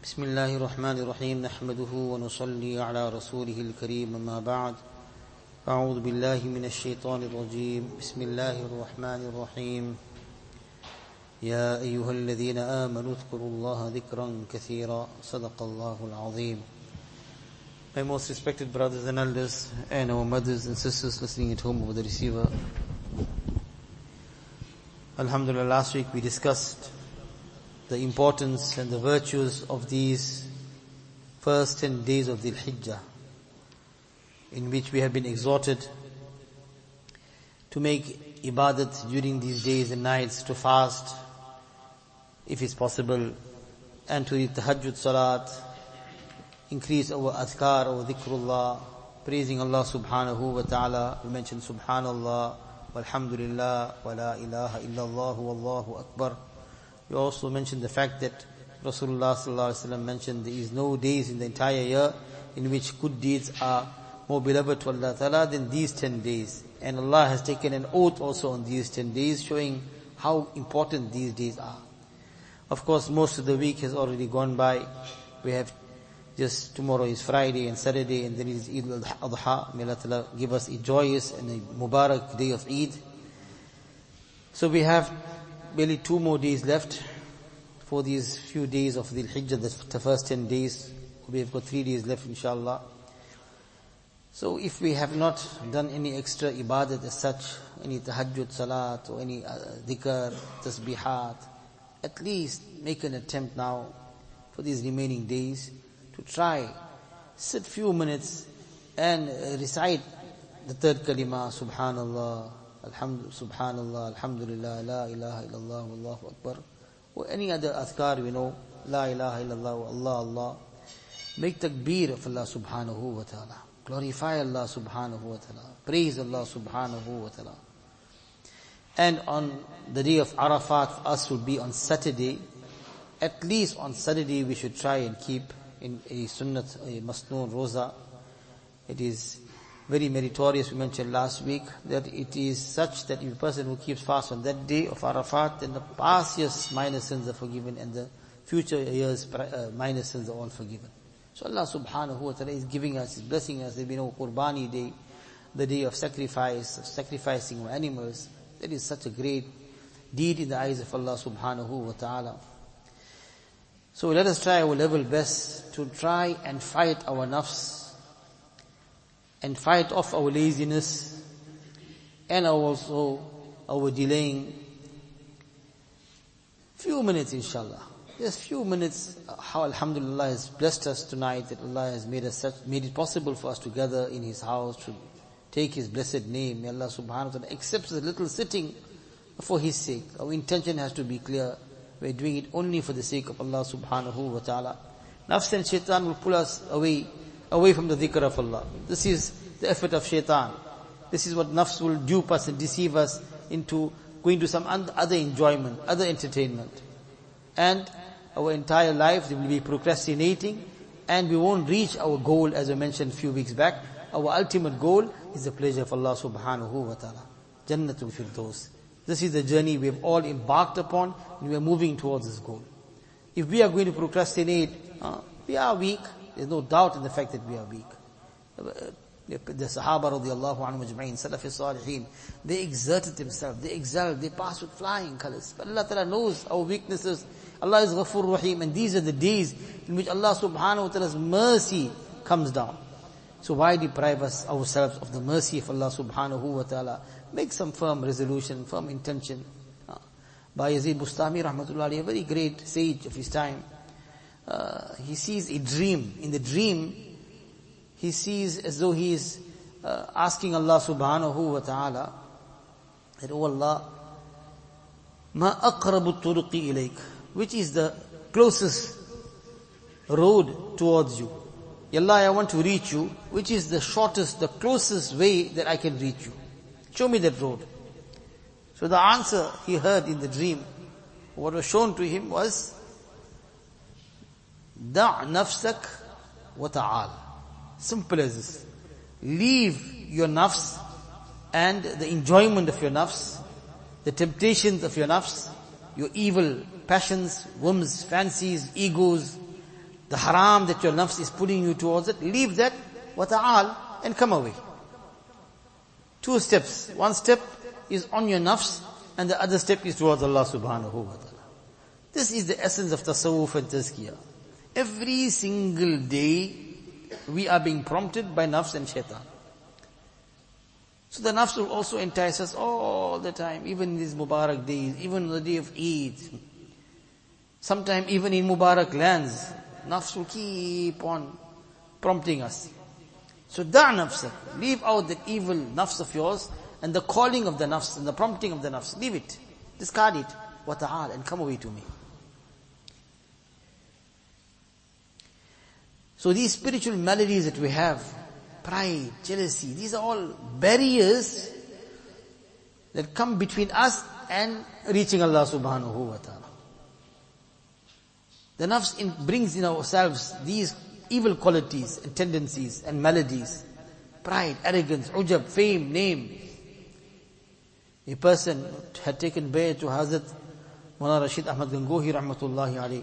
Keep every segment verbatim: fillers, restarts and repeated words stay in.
بسم الله الرحمن الرحيم نحمده ونصلي على رسوله الكريم أما بعد أعوذ بالله من الشيطان الرجيم بسم الله الرحمن الرحيم يا أيها الذين آمنوا اذكروا الله ذكرا كثيرا صدق الله العظيم. My most respected brothers and elders and our mothers and sisters listening at home over the receiver, Alhamdulillah, last week we discussed the importance and the virtues of these first ten days of Dhul Hijjah, in which we have been exhorted to make ibadat during these days and nights, to fast if it's possible, and to read tahajjud salat, increase our adhkar, our dhikrullah, praising Allah subhanahu wa ta'ala. We mentioned subhanallah, walhamdulillah, wa la ilaha illallah, wallahu akbar. We also mentioned the fact that Rasulullah sallallahu alaihi wasallam mentioned there is no days in the entire year in which good deeds are more beloved to Allah ta'ala than these ten days. And Allah has taken an oath also on these ten days, showing how important these days are. Of course, most of the week has already gone by. We have just tomorrow is Friday and Saturday, and then it is Eid al-Adha. May Allah ta'ala give us a joyous and a Mubarak day of Eid. So we have barely two more days left for these few days of Dhul Hijjah, the first ten days. We have got three days left, inshallah. So if we have not done any extra ibadat as such, any tahajjud salat or any uh, dhikr, tasbihat, at least make an attempt now for these remaining days to try, sit few minutes and uh, recite the third kalima, subhanallah, Alhamdulillah, subhanallah, alhamdulillah, la ilaha illallah, wallahu akbar, or any other adhkar we know, la ilaha illallah, Allah, Allah. Make takbir of Allah subhanahu wa ta'ala. Glorify Allah subhanahu wa ta'ala. Praise Allah subhanahu wa ta'ala. And on the day of Arafat, for us will be on Saturday. At least on Saturday we should try and keep in a sunnat, a masnoon roza. It is very meritorious. We mentioned last week that it is such that if a person who keeps fast on that day of Arafat, then the past year's minor sins are forgiven and the future year's uh, minor sins are all forgiven. So Allah subhanahu wa ta'ala is giving us, is blessing us. There will be no Qurbani day, the day of sacrifice, of sacrificing our animals. That is such a great deed in the eyes of Allah subhanahu wa ta'ala. So let us try our level best to try and fight our nafs, and fight off our laziness, and also our delaying. Few minutes, inshallah. Just few minutes. How Alhamdulillah has blessed us tonight, that Allah has made us such, made it possible for us to gather in His house to take His blessed name. May Allah subhanahu wa ta'ala accept the little sitting for His sake. Our intention has to be clear. We're doing it only for the sake of Allah subhanahu wa ta'ala. Nafs and shaitan will pull us away away from the dhikr of Allah. This is the effort of shaitan. This is what nafs will dupe us and deceive us into going to some other enjoyment, other entertainment. And our entire life we will be procrastinating, and we won't reach our goal, as I mentioned a few weeks back. Our ultimate goal is the pleasure of Allah subhanahu wa ta'ala. Jannatul Firdaus. This is the journey we have all embarked upon, and we are moving towards this goal. If we are going to procrastinate, uh, we are weak. There's no doubt in the fact that we are weak. The Sahaba radiallahu anhum ajma'in, Salaf al-Salihin, they exerted themselves, they excelled, they passed with flying colors. But Allah Ta'ala knows our weaknesses. Allah is Ghafur Rahim, and these are the days in which Allah subhanahu wa ta'ala's mercy comes down. So why deprive us ourselves of the mercy of Allah subhanahu wa ta'ala? Make some firm resolution, firm intention. Bayezid Bustami rahmatullah alayhi, a very great sage of his time, Uh, he sees a dream. In the dream, he sees as though he is uh, asking Allah subhanahu wa ta'ala that, oh Allah, ma aqrabu turuqi ilayk, which is the closest road towards you. Ya Allah, I want to reach you. Which is the shortest, the closest way that I can reach you? Show me that road. So the answer he heard in the dream, what was shown to him was, Da' nafsak wa ta'al. Simple as this. Leave your nafs and the enjoyment of your nafs, the temptations of your nafs, your evil passions, whims, fancies, egos, the haram that your nafs is pulling you towards it, leave that, wa ta'al, and come away. Two steps. One step is on your nafs, and the other step is towards Allah subhanahu wa ta'ala. This is the essence of tasawwuf and tazkiyah. Every single day, we are being prompted by nafs and shaitan. So the nafs will also entice us all the time, even in these Mubarak days, even on the day of Eid. Sometime even in Mubarak lands, nafs will keep on prompting us. So da' nafsak, leave out that evil nafs of yours, and the calling of the nafs, and the prompting of the nafs, leave it. Discard it, wa ta'al, and come away to me. So these spiritual maladies that we have, pride, jealousy, these are all barriers that come between us and reaching Allah subhanahu wa ta'ala. The nafs in, brings in ourselves these evil qualities and tendencies and maladies. Pride, arrogance, ujab, fame, name. A person had taken bay'ah to Hazrat Mawlana Rashid Ahmad Gangohi rahmatullahi alayhi.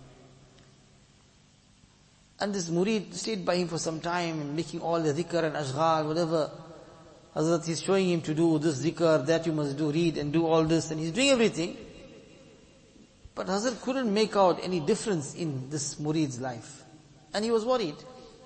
And this murid stayed by him for some time and making all the dhikr and ashghal, whatever. Hazrat is showing him to do this dhikr, that you must do, read and do all this, and he's doing everything. But Hazrat couldn't make out any difference in this murid's life. And he was worried.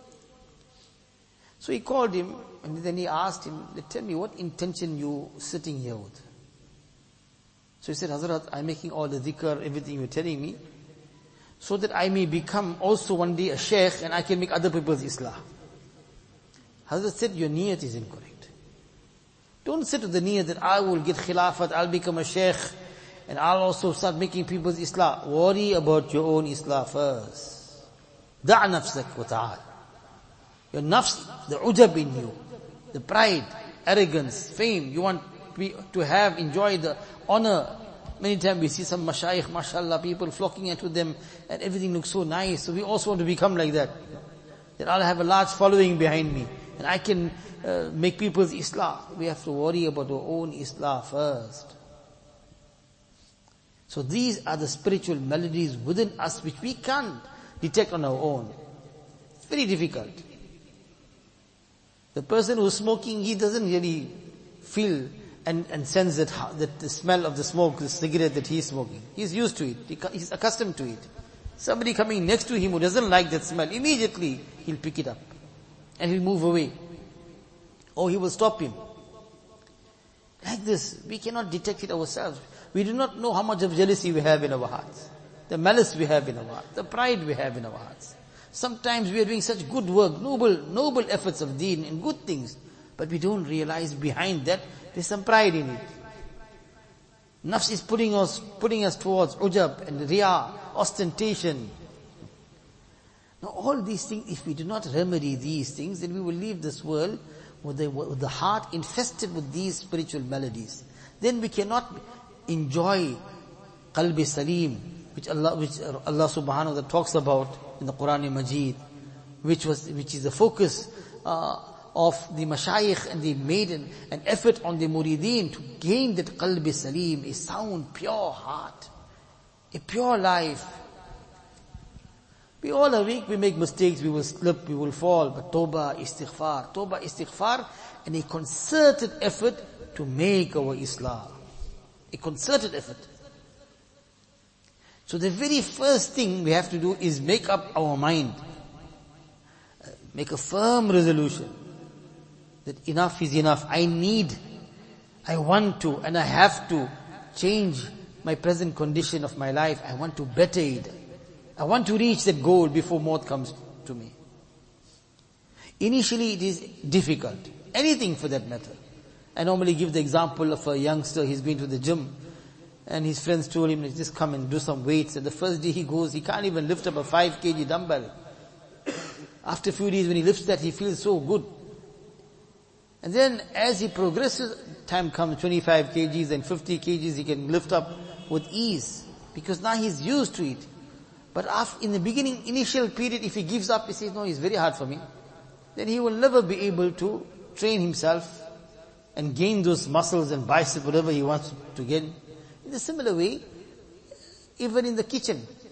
So he called him, and then he asked him, tell me what intention you sitting here with. So he said, Hazrat, I'm making all the dhikr, everything you're telling me, so that I may become also one day a sheikh and I can make other people's islah. Hazrat said, your niyat is incorrect. Don't sit with the niyat that I will get khilafat, I'll become a sheikh, and I'll also start making people's islah. Worry about your own islah first. Da' nafsak wa ta'al. Your nafs, the ujab in you, the pride, arrogance, fame, you want to have, enjoy the honor. Many times we see some mashayikh, mashallah, people flocking into them, and everything looks so nice. So we also want to become like that. That I'll have a large following behind me, and I can uh, make people's islah. We have to worry about our own islah first. So these are the spiritual maladies within us which we can't detect on our own. It's very difficult. The person who's smoking, he doesn't really feel and, and sense that, that the smell of the smoke, the cigarette that he's smoking. He's used to it. He, he's accustomed to it. Somebody coming next to him who doesn't like that smell, immediately he'll pick it up. And he'll move away. Or he will stop him. Like this, we cannot detect it ourselves. We do not know how much of jealousy we have in our hearts. The malice we have in our hearts. The pride we have in our hearts. Sometimes we are doing such good work, noble, noble efforts of deen and good things. But we don't realize behind that, there's some pride in it. Nafs is putting us, putting us towards ujab and riya, ostentation. Now all these things, if we do not remedy these things, then we will leave this world with the, with the heart infested with these spiritual maladies. Then we cannot enjoy qalbi salim, which Allah, which Allah subhanahu wa ta'ala talks about in the Quran Majid, which was, which is the focus, uh, of the mashayikh, and they made an, an effort on the murideen to gain that qalbi salim, a sound, pure heart, a pure life. We all are weak, we make mistakes, we will slip, we will fall, but tawbah, istighfar, tawbah, istighfar, and a concerted effort to make our islah. A concerted effort. So the very first thing we have to do is make up our mind. Make a firm resolution that enough is enough. I need, I want to, and I have to change my present condition of my life. I want to better it. I want to reach that goal before maut comes to me. Initially it is difficult. Anything for that matter. I normally give the example of a youngster, he's going to the gym, and his friends told him, just come and do some weights. And the first day he goes, he can't even lift up a five kilogram dumbbell. After a few days when he lifts that, he feels so good. And then as he progresses, time comes, twenty-five kilograms and fifty kilograms he can lift up with ease. Because now he's used to it. But after, in the beginning, initial period, if he gives up, he says, no, it's very hard for me. Then he will never be able to train himself and gain those muscles and biceps, whatever he wants to gain. In a similar way, even in the kitchen,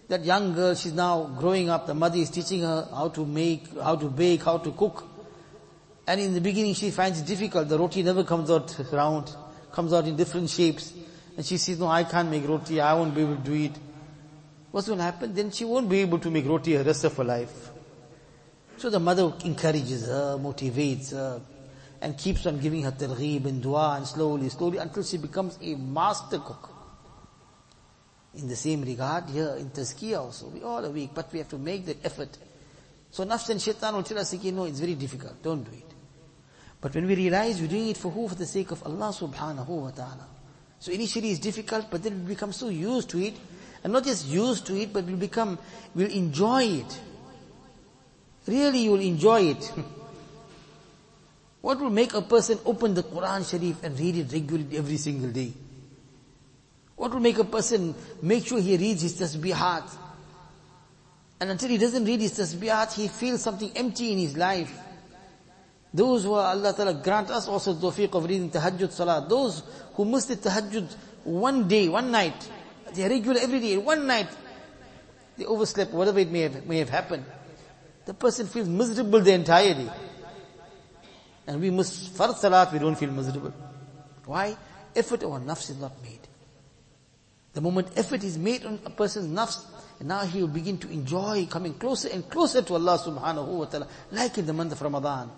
That young girl, she's now growing up, the mother is teaching her how to make, how to bake, how to cook. And in the beginning she finds it difficult, the roti never comes out round, comes out in different shapes. And she says, no, I can't make roti, I won't be able to do it. What's going to happen? Then she won't be able to make roti the rest of her life. So the mother encourages her, motivates her, and keeps on giving her targheeb and dua, and slowly, slowly, until she becomes a master cook. In the same regard, here in Tazkiyah also, we all are weak, but we have to make that effort. So nafs and shaitan will tell us again, no, it's very difficult, don't do it. But when we realize we're doing it for who? For the sake of Allah subhanahu wa ta'ala. So initially it's difficult, but then we become so used to it, and not just used to it, but we'll become, we'll enjoy it. Really, you will enjoy it. What will make a person open the Quran Sharif and read it regularly every single day? What will make a person make sure he reads his tasbihat? And until he doesn't read his tasbihat, he feels something empty in his life. Those who are, Allah Ta'ala grant us also the tawfiq of reading tahajjud salah. Those who miss the tahajjud one day, one night, they are regular every day, one night, they overslept, whatever it may have, may have happened. The person feels miserable the entire day. And we miss fard salat, we don't feel miserable. Why? Effort on nafs is not made. The moment effort is made on a person's nafs, and now he will begin to enjoy coming closer and closer to Allah subhanahu wa ta'ala, like in the month of Ramadan.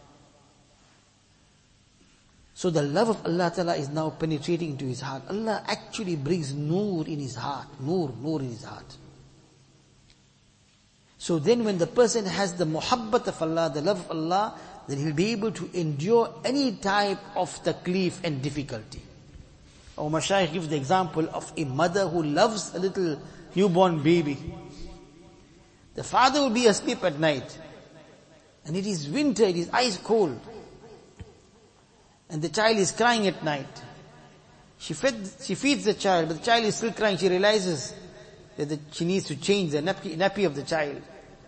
So the love of Allah ta'ala is now penetrating into his heart. Allah actually brings noor in his heart. Noor, noor in his heart. So then when the person has the muhabbat of Allah, the love of Allah, then he'll be able to endure any type of taklif and difficulty. Our Mashaykh gives the example of a mother who loves a little newborn baby. The father will be asleep at night, and it is winter, it is ice cold, and the child is crying at night. She fed, she feeds the child, but the child is still crying. She realizes that the, she needs to change the nappy, nappy of the child.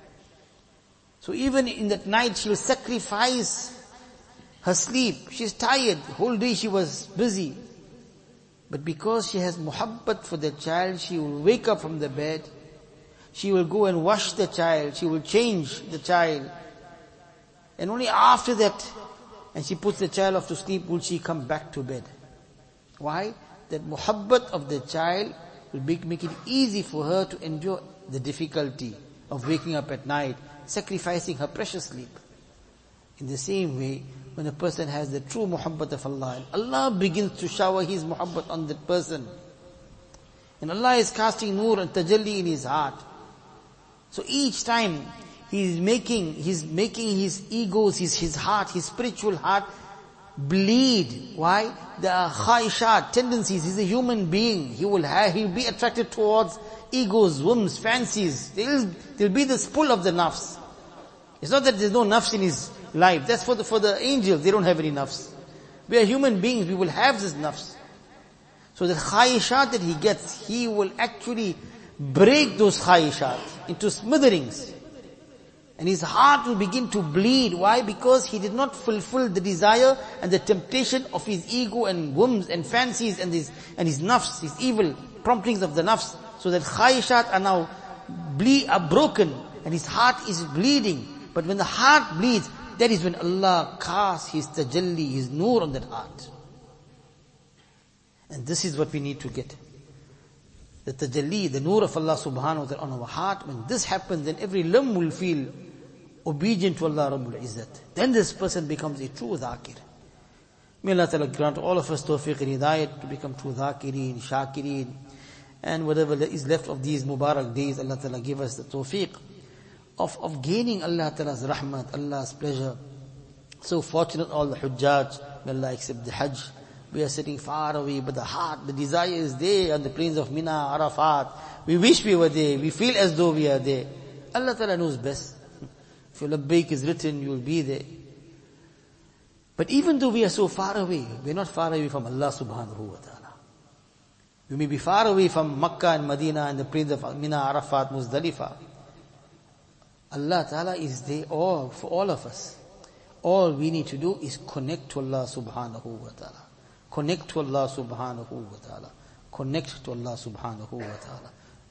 So even in that night, she will sacrifice her sleep. She's tired. The whole day she was busy. But because she has muhabbat for the child, she will wake up from the bed. She will go and wash the child. She will change the child. And only after that, and she puts the child off to sleep, will she come back to bed. Why? That muhabbat of the child will make it easy for her to endure the difficulty of waking up at night, sacrificing her precious sleep. In the same way, when a person has the true muhabbat of Allah, and Allah begins to shower His muhabbat on that person, and Allah is casting noor and tajalli in his heart. So each time He is making, He's making his egos, his, his heart, his spiritual heart bleed. Why? There are khaishat, tendencies. He's a human being. He will have, he'll be attracted towards egos, whims, fancies. There'll, there'll be this pull of the nafs. It's not that there's no nafs in his life. That's for the, for the angels. They don't have any nafs. We are human beings. We will have this nafs. So the khaishat that he gets, he will actually break those khaishat into smitherings. And his heart will begin to bleed. Why? Because he did not fulfill the desire and the temptation of his ego and whims and fancies and his, and his nafs, his evil promptings of the nafs. So that khaishat are now ble- are broken and his heart is bleeding. But when the heart bleeds, that is when Allah casts His tajalli, His noor on that heart. And this is what we need to get. The tajalli, the noor of Allah subhanahu wa ta'ala on our heart. When this happens, then every limb will feel obedient to Allah Rabbul Izzat. Then this person becomes a true dhakir. May Allah Ta'ala grant all of us tawfiq and hidayat to become true dhakirin, shakirin. And whatever is left of these Mubarak days, Allah Ta'ala give us the tawfiq of, of gaining Allah Ta'ala's rahmat, Allah's pleasure. So fortunate all the hujjaj, may Allah accept the hajj. We are sitting far away, but the heart, the desire is there on the plains of Mina, Arafat. We wish we were there. We feel as though we are there. Allah Ta'ala knows best. If your labbaik is written, you will be there. But even though we are so far away, we are not far away from Allah subhanahu wa ta'ala. We may be far away from Makkah and Medina and the plains of Mina, Arafat, Muzdalifah. Allah Ta'ala is there all, for all of us. All we need to do is connect to Allah subhanahu wa ta'ala. Connect to Allah subhanahu wa ta'ala. Connect to Allah subhanahu wa ta'ala.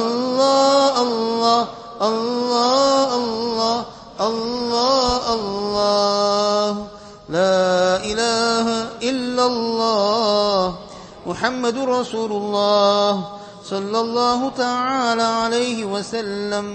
Allah, Allah, Allah, Allah, Allah, Allah. La ilaha illallah. Muhammadur Rasulullah. Sallallahu ta'ala alayhi wa sallam.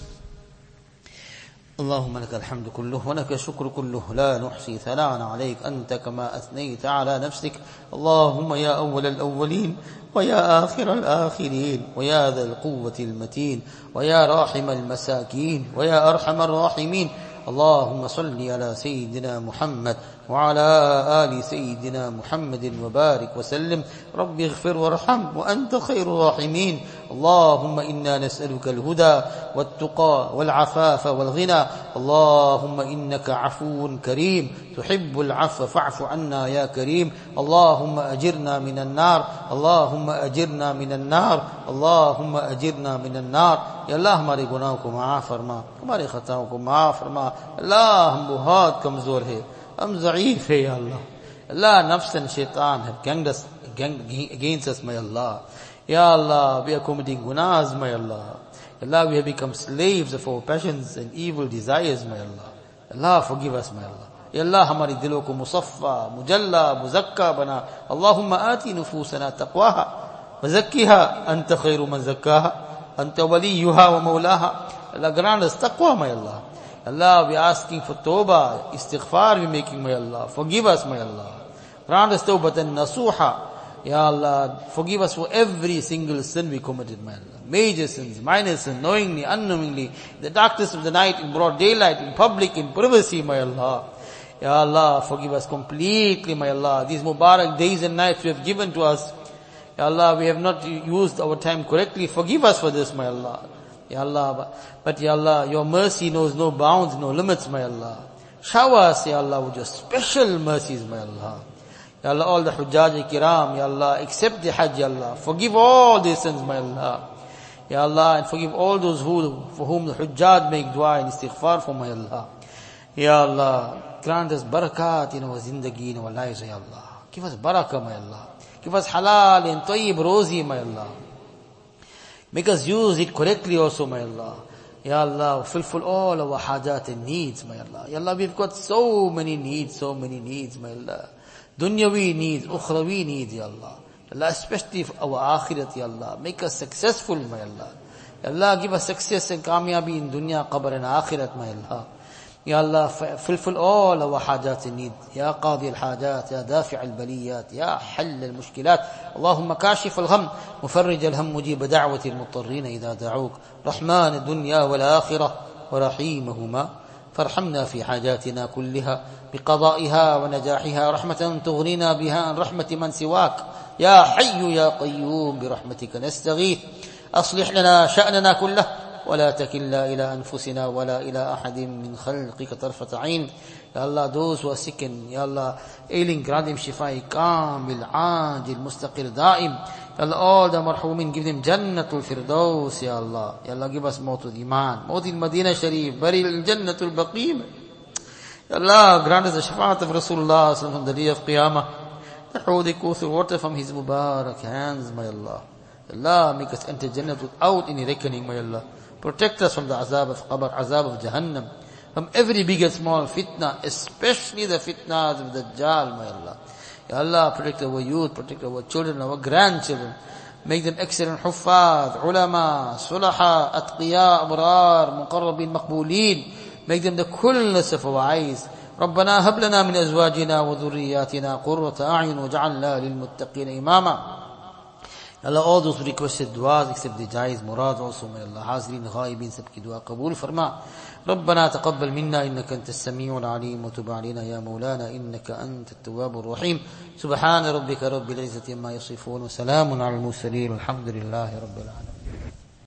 اللهم لك الحمد كله ولك الشكر كله لا نحصي ثناء عليك أنت كما أثنيت على نفسك. اللهم يا أول الأولين ويا آخر الآخرين ويا ذا القوة المتين ويا راحم المساكين ويا أرحم الراحمين. اللهم صل على سيدنا محمد وعلى آل سيدنا محمد وبارك وسلم. رب اغفر وارحم وأنت خير الراحمين. اللهم إنا نسألك الهدى والتقى والعفاف والغنى. اللهم إنك عفو كريم تحب العفو فاعف عنا يا كريم. اللهم أجرنا من النار. اللهم أجرنا من النار. اللهم أجرنا من النار. या अल्लाह हमारे गुनाहों को माफ फरमा, हमारे खताओं को माफ फरमा. अल्लाह हम बहुत कमजोर है, हम ज़ईफ है या अल्लाह. Allah, nafs and shaitan have ganged us against us, my Allah. Ya Allah, we are committing gunas, my Allah. Allah, we have become slaves of our passions and evil desires, my Allah. Allah, forgive us, my Allah. Ya Allah, हमारी दिलों को मुसफ़ा, मुजल्ला, मुज़क्का बना. Allahumma आती नुफूसना तक़वाहा वज़क्किहा अंत खैरु मन ज़क्काहा अंत वलियुहा व मौलाहा. Allah, grant us taqwa, my Allah. Allah, we are asking for tawbah, istighfar we are making, my Allah. Forgive us, my Allah. Grant us tawbatan nasuha. Ya Allah, forgive us for every single sin we committed, my Allah. Major sins, minor sins, knowingly, unknowingly, the darkness of the night, in broad daylight, in public, in privacy, my Allah. Ya Allah, forgive us completely, my Allah. These Mubarak days and nights you have given to us. Ya Allah, we have not used our time correctly. Forgive us for this, my Allah. Ya Allah, but Ya Allah, your mercy knows no bounds, no limits, my Allah. Shower us, Ya Allah, with your special mercies, my Allah. Ya Allah, all the Hujjaj Kiram, Ya Allah, accept the Hajj, Ya Allah. Forgive all their sins, my Allah. Ya Allah, and forgive all those who, for whom the Hujjaj make dua and istighfar for, my Allah. Ya Allah, grant us barakat in our zindagi, in our lives, Ya Allah. Give us barakah, my Allah. Give us halal and tayyib rozi, my Allah. Make us use it correctly also, my Allah. Ya Allah, fulfill all our hajat and needs, my Allah. Ya Allah, we've got so many needs, so many needs, my Allah. Dunyawi needs, ukhrawi needs, Ya Allah. Allah, especially for our akhirat, Ya Allah. Make us successful, my Allah. Ya Allah, give us success and kamyabi in dunya, qabr and akhirat, my Allah. Ya Allah, fulfill all our hajat and needs. Ya qadi al-hajat, Ya dafi' al-baliyat, Ya hall al-mushkilat. Allahumma kashif al-gham, mufarrij al-ham, mujib da'wati al-muttarrin idha da'uk. Rahman al-dunya wal-akhirah, wa rahimahuma. فارحمنا في حاجاتنا كلها بقضائها ونجاحها رحمة تغنينا بها عن رحمة من سواك يا حي يا قيوم برحمتك نستغيث أصلح لنا شأننا كله ولا تكلنا إلى أنفسنا ولا إلى أحد من خلقك طرفة عين. Ya Allah, those who are sick and Ya Allah, ailing, grant them shifai kamil, ajil, mustaqir, daim. Ya Allah, all the marhumin, give them jannatul firdaus, Ya Allah. Ya Allah, give us mawtul iman, mawtul Madinah Sharif, baril jannatul baqim. Ya Allah, grant us the shafaat of Rasulullah from the day of Qiyamah. The holy Kuthur water from his Mubarak hands, my Allah. Ya Allah, make us enter Jannah without any reckoning, my Allah. Protect us from the azab of Qabr, azab of Jahannam. From every big and small fitna, especially the fitnas of the Dajjal, my Allah. Ya Allah, protect our youth, protect our children, our grandchildren. Make them excellent huffaz, ulama, sulaha, atqiya, abrar, muqarrabin, maqbooleen. Make them the coolness of our eyes. ربنا هب لنا من أزواجنا وذرياتنا قرة أعين وجعلنا للمتقين إماما. Allah, all those who requested du'as except the jais, murad also, may Allah, hazirin, ghaibin, sabki du'a qabul farma. ربنا تقبل منا إنك أنت السميع العليم وتب علينا يا مولانا إنك أنت التواب الرحيم. سبحان ربك رب العزة عما يصفون وسلام على المرسلين والحمد لله رب العالمين.